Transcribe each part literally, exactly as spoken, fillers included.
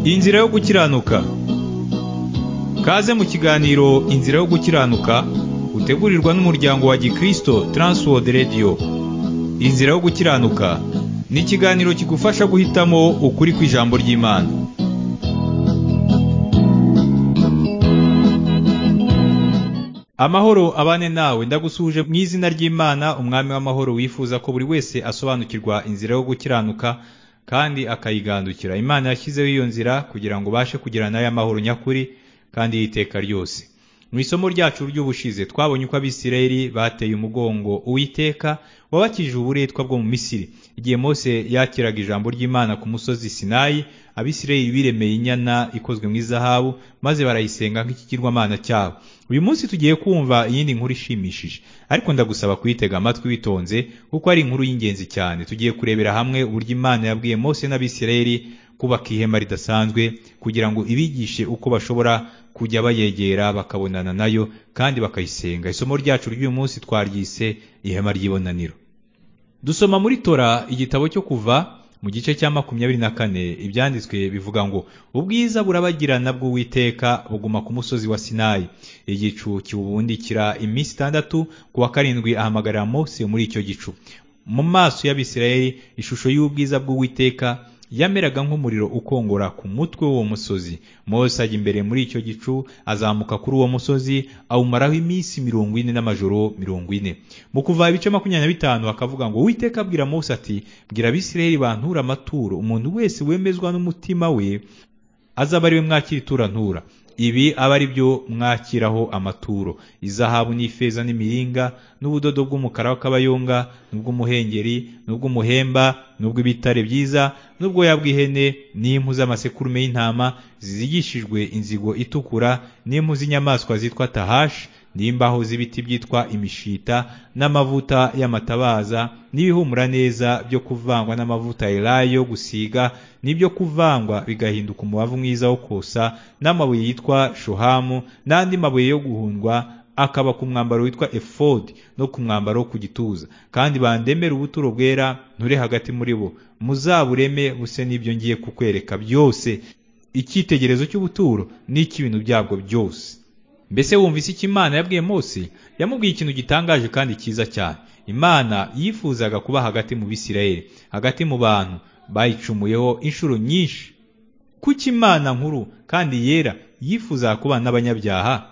Inzira yo gukiranuka. Kaze mu kiganiro Inzira yo gukiranuka utegurirwa n'umuryango wa Gikristo Transworld Radio. Inzira yo gukiranuka ni ikiganiro kigufasha guhitamo ukuri kw'ijambo ry'Imana. Amahoro abane nawe, ndagusuje mu izina ry'Imana, umwami w'amahoro wifuza ko buri wese asobanukirwa inzira yo gukiranuka kandi akayigandukira. Imana yashyizeho iyo nzira kugira ngo bashe kugira nayo amahoro nyakuri kandi y'iteka ryose. Mu isomo ryacu ry'ubushize twabonye uko Abisirayeli bateye umugongo Uwiteka wabakijije uburetwa bwo mu Misiri. Igihe Mose yakiraga ijambo ry'Imana ku musozi Sinayi, Abisirayeli biremeye inyana ikozwe mu izahabu maze barayisenga nk'ikigirwamana cyabo. Uyu munsi tugiye kumva iyindi nkuru ishimishije, ariko ndagusaba kuyitega amatwi witonze kuko ari inkuru y'ingenzi cyane. Tugiye kurebera hamwe uburyo Imana yabwiye Mose n'Abisirayeli kubaka ihema ridasanzwe kugira ngo ibigishe uko bashobora kujya bayegera bakabonana nayo kandi bakayisenga. Isomo ryacu ry'uyu munsi twaryise ihema ry'ibonaniro. Dusoma muri Tora igitabo cyo Kuva mu gice cya makumyabiri na kane. Ibyanditswe bivuga ngo ubwiza burabagirana bw'Uwiteka buguma ku musozi wa Sinayi. Igicu kiwubundikira iminsi itandatu, ku wa karindwi ahamagarira Mose muri icyo gicu. Mu maso y'Abisirayeli ishusho y'ubwiza bw'Uwiteka yameraga nk'umuriro ukongora ku mutwe w'uwo musozi. Mose ajya imbere muri icyo gicu, azamuka kuri uwo musozi, awumaraho iminsi mirongo ine n'amajoro mirongo ine. Mu Kuva ibice makumyabiri na bitanu hakavuga ngo Uwiteka abwira Mose ati, bwira Abisirayeli bantura amaturo, umuntu wese wemezwa n'umutima we azaba ari we mwakira iturantura. Ibi aba ari byo mwakiraho amaturo: izahabu n'ifeza n'imiringa n'ubudodo bw'umukara w'akabayonga n'ubw'umuhengeri n'ubw'umuhemba n'ubw'ibitare byiza n'ubwoya bw'ihene n'impu z'amasekurume y'intama zizigishijwe inzigo itukura n'impu z'inyamaswa zitwa tahashi n'imbaho z'ibiti byitwa imishita n'amavuta y'amatabaza n'ibihumura neza byo kuvangwa n'amavuta elayo yo gusiga n'ibyo kuvangwa bigahinduka umubavu mwiza wo kosa n'amabuye yitwa shohamu n'andi mabuye yo guhundwa akaba ku mwambaro witwa efodi no ku mwambaro wo ku gituza. Kandi bandemera ubuturo bwera nture hagati muri bo, muzabureme buse n'ibyo ngiye kukwereka byose. Icyitegerezo cy'ubuturo n'icy'ibintu byabwo byose. Mbese wumvise icyo Imana yabwiye Mose? Yamubwiye ikintu gitangaje kandi cyiza cyane. Imana yifuzaga kuba hagati mu Bisirayeli, hagati mu bantu bayicumuyeho inshuro nyinshi. Kuki Imana nkuru kandi yera yifuzaga kubana n'abanyabyaha?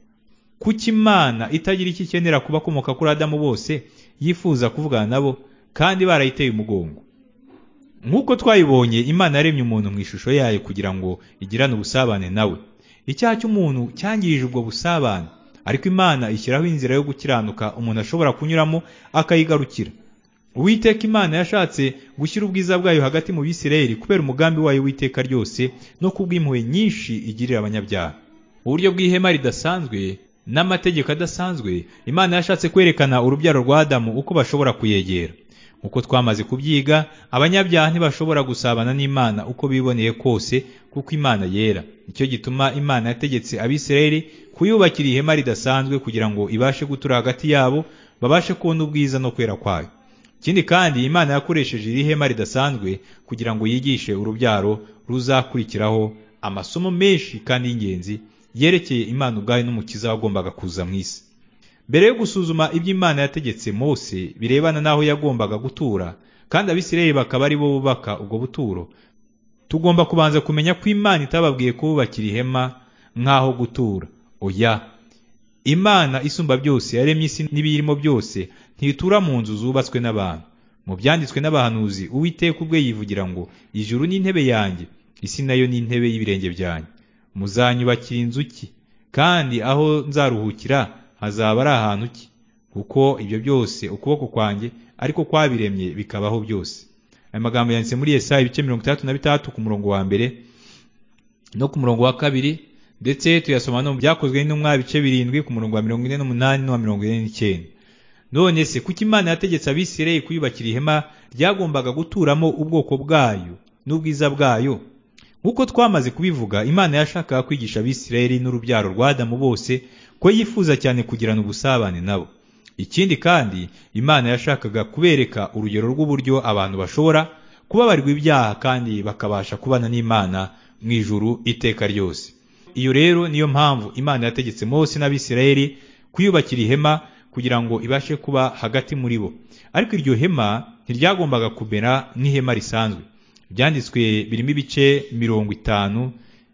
Kuki Imana itagira icyo ikenera ku bakomoka kuri Adamu bose yifuza kuvugana nabo kandi barayiteye umugongo? Nk'uko twayibonye, Imana yaremye umuntu mu ishusho yayo kugira ngo igirane ubusabane nawe. Icyaha cy'umuntu cyangirije ubwo busabane, ariko Imana ishyiraho inzira yo gukiranuka umuntu ashobora kunyuramo akayigarukira. Uwiteka Imana yashatse gushyira ubwiza bwayo hagati mu Bisirayeli kubera umugambi wayo w'iteka ryose no kubw'impuhwe nyinshi igirira abanyabyaha. Uburyo bw'ihema ridasanzwe n'amategeko adasanzwe, Imana yashatse kwerekana urubyaro rwa Adamu uko bashobora kuyegera. Uko twamaze kubyiga, abanyabyaha ntibashobora gusabana n'Imana uko biboneye kose kuko Imana yera. Nicyo gituma Imana yategetse Abisirayeli kuyubakira ihema ridasanzwe kugira ngo ibashe gutura hagati yabo, babashe kubona ubwiza no kwera kwayo. Ikindi kandi, Imana yakoresheje iri hema ridasanzwe kugira ngo yigishe urubyaro ruzakurikiraho amasomo menshi kandi y'ingenzi yerekeye Imana ubwayo n'umukiza wagombaga kuza mu isi. Mbere yo gusuzuma ibyo Imana yategetse Mose birebana n'aho yagombaga gutura kandi Abisirayeli bakaba ari bo bubaka ubwo buturo, tugomba kubanza kumenya ko Imana itababwiye kubakira ihema nk'aho gutura. Oya, Imana isumba byose yaremye isi n'ibiyirimo byose ntitura mu nzu zubatswe n'abantu. Mu byanditswe n'abahanuzi, Uwiteka ubwe yivugira ngo, ijuru ni intebe yanjye, isi nayo ni intebe y'ibirenge byanjye. Muzanyubakira inzu ki? Kandi aho nzaruhukira hazaba ari ahantu ki? Kuko ibyo byose ukuboko kwanjye ariko kwabiremye bikabaho byose. Aya magambo yanditse muri Yesaya ibice mirongo itandatu na bitandatu ku murongo wa mbere no ku murongo wa kabiri, ndetse tuyasoma no mu Byakozwe n'Intumwa ibice birindwi ku murongo wa mirongo ine n'umunani no wa mirongo ine n'icyenda. None se kuki Imana yategetse Abisirayeli kuyubakira ihema ryagombaga guturamo ubwoko bwayo n'ubwiza bwayo? Nk'uko twamaze kubivuga, Imana yashakaga kwigisha Abisirayeli n'urubyaro rwa Adamu bose ko yifuza cyane kugirana ubusabane nabo. Ikindi kandi, Imana yashakaga kubereka urugero rw'uburyo abantu bashobora kubabarirwa ibyaha kandi bakabasha kubana n'Imana mu ijuru iteka ryose. Iyo rero niyo mpamvu Imana yategetse Mose n'Abisirayeli kuyubakira ihema kugira ngo ibashe kuba hagati muri bo. Ariko iryo hema ntiryagombaga kumera nk'ihema risanzwe. Ibyanditswe birimo ibice mirongo itanu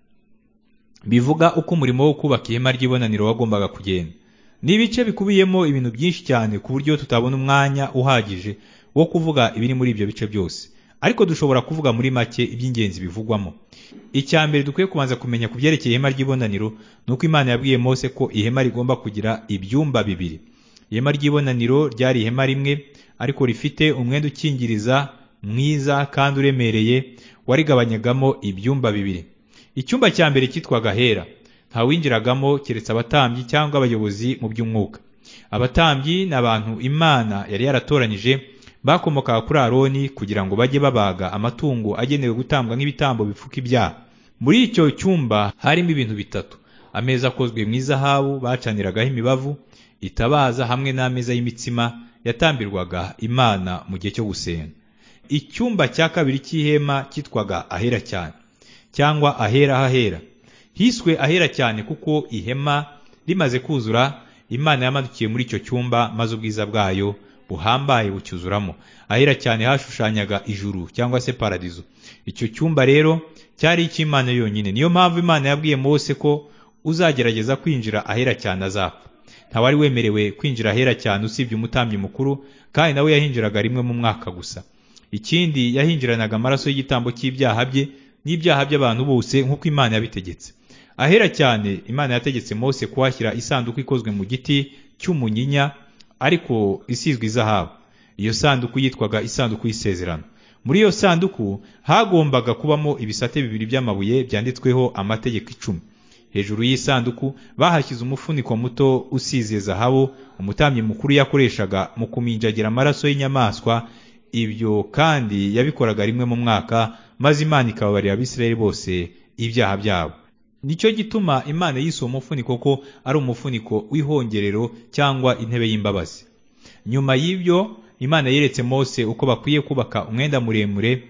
bivuga uko umurimo wo kubaka ihema ry'ibonaniro wagombaga kugenda. Ni ibice bikubiyemo ibintu byinshi cyane ku buryo tutabona umwanya uhagije wo kuvuga ibiri muri ibyo bice byose, ariko dushobora kuvuga muri make iby'ingenzi bivugwamo. Icya mbere dukwiye kubanza kumenya ku byerekeye ihema ry'ibonaniro ni uko Imana yabwiye Mose ko ihema rigomba kugira ibyumba bibiri. Ihema ry'ibonaniro ryari ihema rimwe ariko rifite umwenda ukingiriza mwiza kandi uremereye warigabanyagamo ibyumba bibiri. Icyumba cya mbere cyitwaga Ahera, nta winjiragamo keretse abatambyi cyangwa abayobozi mu by'umwuka. Abatambyi ni abantu Imana yari yaratoranyije bakomokaga kuri Aroni kugira ngo bajye babaga amatungo agenewe gutambwa nk'ibitambo bifuka ibyaha. Muri icyo cyumba harimo ibintu bitatu: ameza akozwe mu izahabu bacaniragaho imibavu, itabaza hamwe n'ameza y'imitsima yatambirwaga Imana mu gihe cyo gusenga. Icyumba cya kabiri cy'ihema cyitwaga Ahera cyane cyangwa Ahera hahera. Hiswe Ahera cyane kuko ihema rimaze kuzura Imana yamanukiye muri icyo cyumba maze ubwiza bwayo buhambaye bucyuzuramo. Ahera cyane hashushanyaga ijuru cyangwa se paradizo. Icyo cyumba rero cyari icy'Imana yonyine. Niyo mpamvu Imana yabwiye Mose ko uzagerageza kwinjira Ahera cyane azapfa. Nta wari wemerewe kwinjira Ahera cyane usibye umutambyi mukuru, kandi nawe yahinjiraga rimwe mu mwaka gusa. Ikindi, yahinjiranaga amaraso y'igitambo cy'ibyaha bye n'ibyaha by'abantu bose nk'uko Imana yabitegetse. Ahera cyane Imana yategetse Mose kuhashyira isanduku ikozwe mu giti cy'umunyinya ariko isizwe izahabu. Iyo sanduku yitwaga isanduku y'isezerano. Muri iyo sanduku hagombaga kubamo ibisate bibiri by'amabuye byanditsweho amategeko icumi. Hejuru y'isanduku bahashyize umufuniko muto usize zahabu umutambyi mukuru yakoreshaga mu kuminjagira amaraso y'inyamaswa. Ibyo kandi yabikoraga rimwe mu mwaka, maze Imana ikababarira Abisirayeli bose ibyaha byabo. Nicyo gituma Imana yise uwo mufuniko ko ari umufuniko w'ihongerero cyangwa intebe y'imbabazi. Nyuma y'ibyo Imana yeretse Mose uko bakwiye kubaka umwenda muremure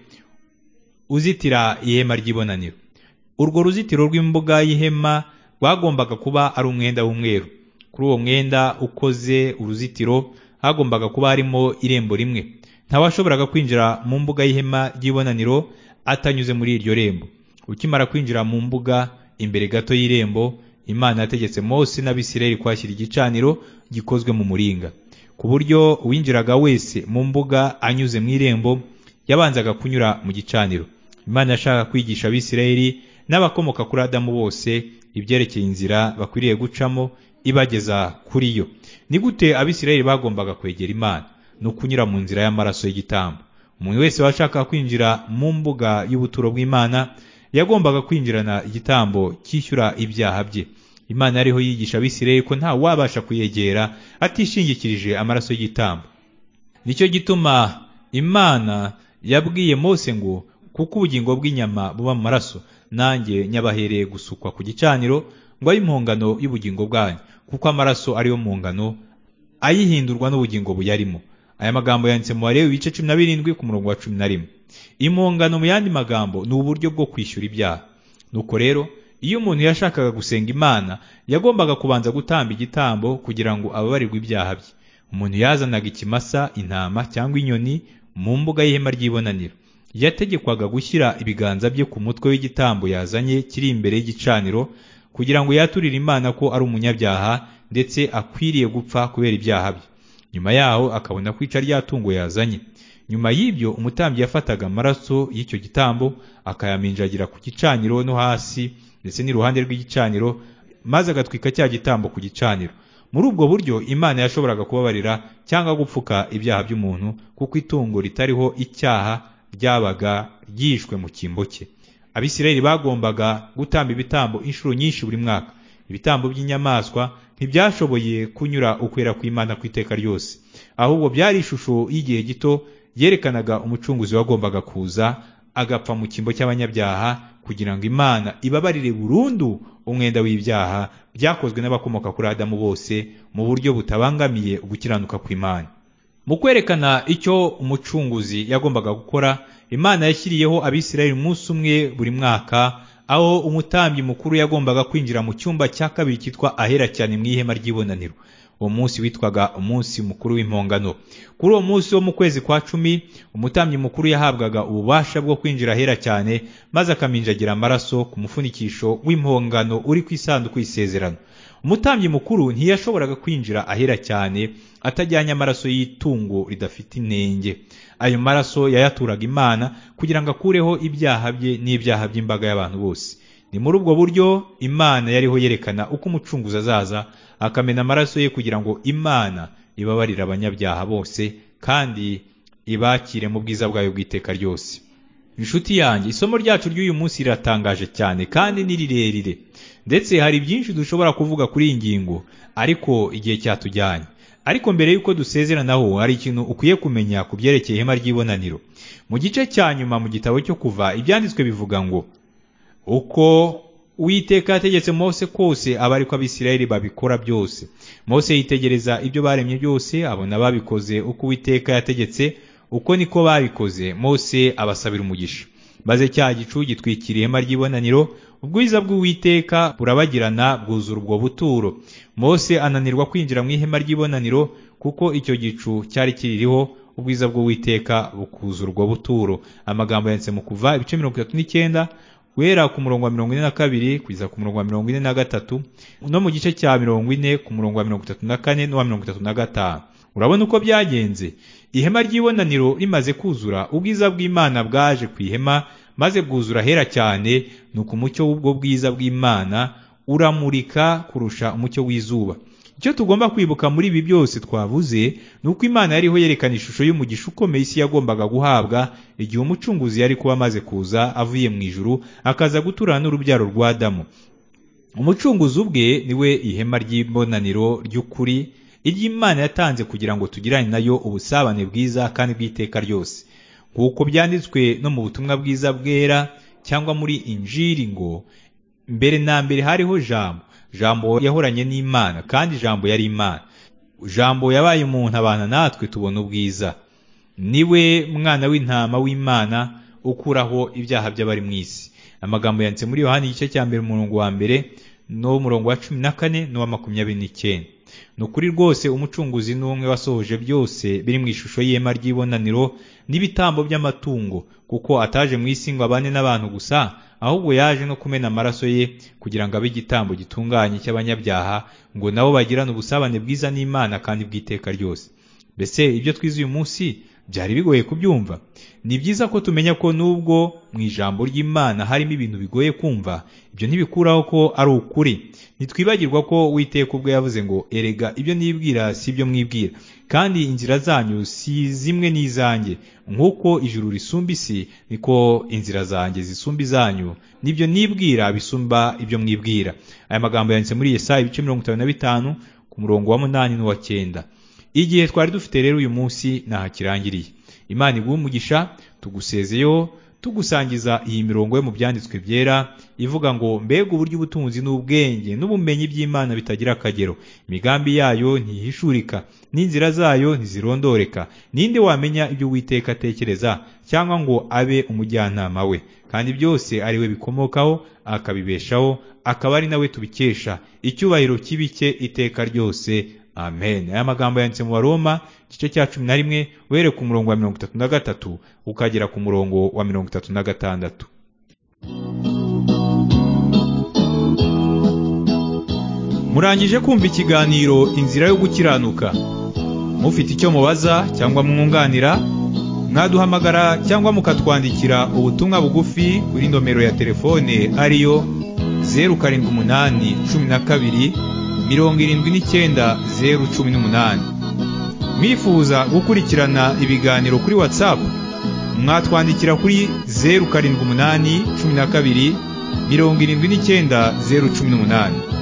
uzitira ihema ry'ibonaniro. Urwo ruzitiro rw'imbuga y'ihema rwagombaga kuba ari umwenda w'umweru. Kuri uwo mwenda ukoze uruzitiro hagombaga kuba harimo irembo rimwe. Ntawashoboraga kwinjira mu mbuga y'ihema ry'ibonaniro atanyuze muri iryo rembo. Ukimara kwinjira mu mbuga, imbere gato y'irembo, Imana yategetse Mose n'Abisirayeli kwashyira igicaniro gikozwe mu muringa, ku buryo uwinjiraga wese mu mbuga anyuze mu irembo yabanzaga kunyura mu gicaniro. Imana yashaka kwigisha Abisirayeli n'abakomoka kuri Adamu bose ibyerekeye inzira bakwiriye gucamo ibageza kuri yo. Ni gute Abisirayeli bagombaga kwegera Imana? No kunyura mu nzira y'amaraso y'igitambo. Umuntu wese washaka kwinjira mu mbuga y'ubuturo bw'Imana yagombaga kwinjirana igitambo cyishyura ibyaha bye. Imana yariho yigisha Abisirayeli ko nta wabasha kuyegera atishingikirije amaraso y'igitambo. Nicyo gituma Imana yabwiye Mose ngo kuko ubugingo bw'inyama buba mu maraso, nanjye nyabahereye gusukwa ku gicaniro ngo abe impongano y'ubugingo bwanyu, kuko amaraso ariyo mpongano ayihindurwa n'ubugingo buyarimo. Aya magambo yanditse mu Balewi ibice cumi na birindwi ku murongo wa cumi na rimwe. Impongano mu yandi magambo ni uburyo bwo kwishyura ibyaha. Nuko rero iyo umuntu yashakaga gusenga Imana yagombaga kubanza gutamba igitambo kugira ngo ababarirwe ibyaha bye. Umuntu yazanaga ikimasa, intama cyangwa inyoni mu mbuga y'ihema ry'ibonaniro. Yategekwaga gushyira ibiganza bye ku mutwe w'igitambo yazanye kiri imbere y'igicaniro kugira ngo yaturire Imana ko ari umunyabyaha ndetse akwiriye gupfa kubera ibyaha bye. Nyuma yaho akabona kwica rya tungo yazanye. Nyuma y'ibyo umutambyi yafataga amaraso y'icyo gitambo akayaminjagira ku gicaniro no hasi ndetse n'iruhande rw'igicaniro, maze agatwika cya gitambo ku gicaniro. Muri ubwo buryo Imana yashoboraga kubabarira cyangwa gupfuka ibyaha by'umuntu, kuko itungo ritariho icyaha ryabaga ryishwe mu cyimbo cye. Abisirayeli bagombaga gutamba ibitambo inshuro nyinshi buri mwaka. Ibitambo by'inyamaswa ntibyashoboye kunyura ukwera kw'Imana ku iteka ryose, ahubwo byari ishusho y'igihe gito yerekanaga umucunguzi wagombaga kuza agapfa mu cyimbo cy'abanyabyaha kugira ngo Imana ibabarire burundu umwenda w'ibyaha byakozwe n'abakomoka kuri Adamu bose mu buryo butabangamiye ugukiranuka kw'Imana. Mu kwerekana icyo umucunguzi yagombaga gukora, Imana yashyiriyeho Abisirayeli umunsi umwe buri mwaka aho umutambyi mukuru yagombaga kwinjira mu cyumba cya kabiri cyitwa ahera cyane mu ihema ry'ibonaniro. Uwo munsi witwaga umunsi mukuru w'impongano. Kuri uwo munsi wo mu kwezi kwa cumi, umutambyi mukuru yahabwaga ububasha bwo kwinjira ahera cyane, maze akaminjagira amaraso ku mufunikisho w'impongano uri ku isanduku y'isezerano. Umutambyi mukuru ntiyashoboraga kwinjira ahera cyane atajyanye amaraso y'itungo ridafite inenge. Ayo maraso yayaturaga Imana kugira ngo akureho ibyaha bye n'ibyaha by'imbaga y'abantu bose. Ni muri ubwo buryo Imana yariho yerekana uko umucunguzi azaza akamena amaraso ye kugira ngo Imana ibabarire abanyabyaha bose kandi ibakire mu bwiza bwayo bw'iteka ryose. Inshuti yanjye, isomo ryacu ry'uyu munsi riratangaje cyane kandi ni rirerire, ndetse hari byinshi dushobora kuvuga kuri iyi ngingo, ariko igihe cyatujyanye. Ariko mbere y'uko dusezeranaho, hari ikintu ukwiye kumenya ku byerekeye ihema ry'ibonaniro. Mu gice cya nyuma mu gitabo cyo Kuva, ibyanditswe bivuga ngo uko Uwiteka yategetse Mose kose aba ariko Abisirayeli babikora byose. Mose yitegereza ibyo baremye byose, abona babikoze uko Uwiteka yategetse, uko niko babikoze. Mose abasabira umugisha. Maze cya gicu gitwikira ihema ry'ibonaniro, ubwiza bw'Uwiteka burabagirana bwuzura ubwo buturo. Mose ananirwa kwinjira mu ihema ry'ibonaniro kuko icyo gicu cyari kiririho, ubwiza bw'Uwiteka bukuzura ubwo buturo. Amagambo yanditse mu Kuva ibice mirongo itatu n'icyenda guhera ku murongo wa mirongo ine na kabiri kugeza ku murongo wa mirongo ine na gatatu, no mu gice cya mirongo ine ku murongo wa mirongo itatu na kane n'uwa mirongo itatu na gatanu. Urabona uko byagenze. Ihema ry'ibonaniro rimaze kuzura, ubwiza bw'Imana bwaje ku ihema maze bwuzura hera cyane, nuko umucyo w'ubwo bwiza bw'Imana uramurika kurusha umucyo w'izuba. Icyo tugomba kwibuka muri ibi byose twavuze ni uko Imana yariho yerekana ishusho y'umugisha ukomeye isi yagombaga guhabwa igihe umucunguzi yari kuba amaze kuza avuye mu ijuru akaza guturana n'urubyaro rwa Adamu. Umucunguzi ubwe niwe ihema ry'ibonaniro ry'ukuri iry'Imana yatanze kugira ngo tugirane nayo ubusabane bwiza kandi bw'iteka ryose. Kuko byanditswe no mu butumwa bwiza bwera cyangwa muri Injili ngo mbere na mbere hariho Jambo, Jambo yahoranye n'Imana kandi Jambo yari Imana. Jambo yabaye umuntu abana natwe tubona ubwiza. Niwe mwana w'intama w'Imana ukuraho ibyaha by'abari mu isi. Amagambo yanditse muri Yohana igice cya mbere umurongo wa mbere no umurongo wa cumi na kane n'uwa makumyabiri n'icyenda. Nukuri rwose umucunguzi n'umwe wasohoje byose biri mu ishusho y'ihema ry'ibonaniro n'ibitambo by'amatungo, kuko ataje mu isi ngo abane n'abantu gusa, ahubwo yaje no kumena amaraso ye kugira ngo abe igitambo gitunganye cy'abanyabyaha, ngo nabo bagirane ubusabane bwiza n'Imana kandi bw'iteka ryose. Mbese ibyo twize uyu munsi byari bigoye kubyumva? Ni byiza ko tumenya ko nubwo mu ijambo ry'Imana harimo ibintu bigoye kumva, ibyo ntibikuraho ko ari ukuri. Nitwibagirwa ko Uwiteka ubwo yavuze ngo erega ibyo nibwira si ibyo mwibwira, kandi inzira zanyu si zimwe n'izanjye. Nk'uko ijuru risumba isi, niko inzira zanjye zisumba izanyu, n'ibyo nibwira bisumba ibyo mwibwira. Aya magambo yanditse muri Yesaya ibice mirongo itanu na bitanu ku murongo wa munani n'uwa cyenda. Igihe twari dufite rero uyu munsi nahakirangiriye. Imana iguhe umugisha. Tugusezeyeho tugusangiza iyi mirongo yo mu byanditswe byera ivuga ngo mbega uburyo ubutunzi n'ubwenge n'ubumenyi by'Imana bitagira akagero. Imigambi yayo ntihishurika, n'inzira zayo ntizirondoreka. Ninde wamenya ibyo Uwiteka atekereza cyangwa ngo abe umujyanama we? Kandi byose ari we bikomokaho, akabibeshaho, akaba ari nawe tubikesha. Icyubahiro kibike iteka ryose. Amen. Aya magambo yanditse mu Baroma igice cya cumi na rimwe uhereye ku murongo wa mirongo itatu na gatatu ukagera ku murongo wa mirongo itatu na gatandatu. Murangije kumva ikiganiro Inzira yo Gukiranuka. Mufite icyo mubaza cyangwa mwunganira, mwaduhamagara cyangwa mukatwandikira ubutumwa bugufi kuri nomero ya telefone ariyo zeru karindwi umunani cumi na kabiri mirongo irindwi n'icyenda zeru cumi n'umunani. Mwifuza gukurikirana ibiganiro kuri WhatsApp, mwatwandikira kuri zeru karindwi umunani cumi na kabiri mirongo irindwi n'icyenda zeru cumi n'umunani.